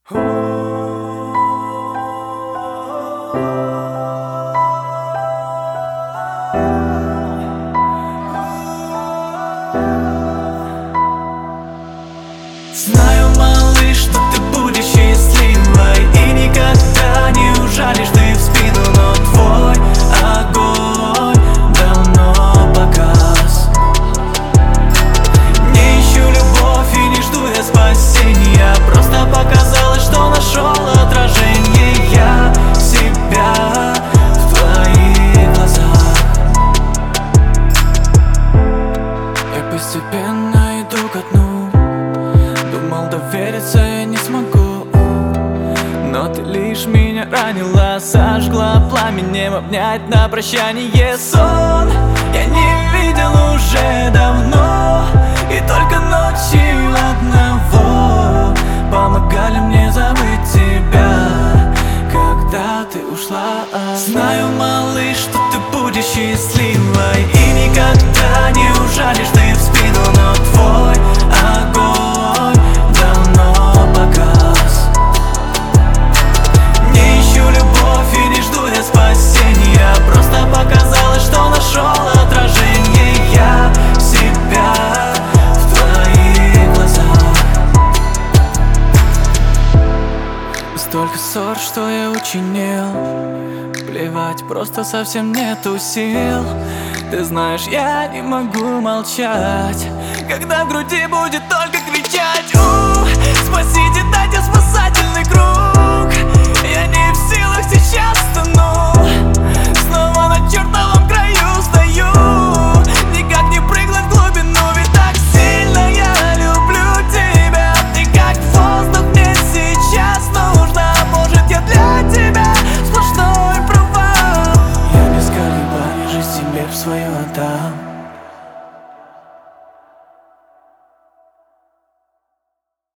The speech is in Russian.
Знаю, малыш, что ты будешь счастливой и никогда не ужалишь ты в спину, но твой огонь давно погас. Не ищу любовь и не жду я спасения, просто показалось, что нашел отражение я себя в твоих глазах. Я постепенно иду ко дну, думал, довериться я не смогу, но ты лишь меня ранила, сожгла пламенем, обнять на прощание сон я не видел уже давно, и только ночью одного помогали мне забыть тебя, когда ты ушла. Знаю, малыш, что ты будешь счастливой и никогда не ужалишь ты в спину, но твой огонь давно погас. Не ищу любовь и не жду я спасения, просто показалось, что нашел отражение я себя в твоих глазах. Столько ссор, что я учинил, плевать, просто совсем нету сил. Ты знаешь, я не могу молчать, когда в груди будет только кричать: спасите, дайте спасательный круг. Я не в силах сейчас тону, снова на чертовом краю стою, никак не прыгнуть в глубину, ведь так сильно я люблю тебя. Ты как воздух мне сейчас нужна, может я для тебя сплошной провал. Я без колебаний жизнь тебе в свою отдам.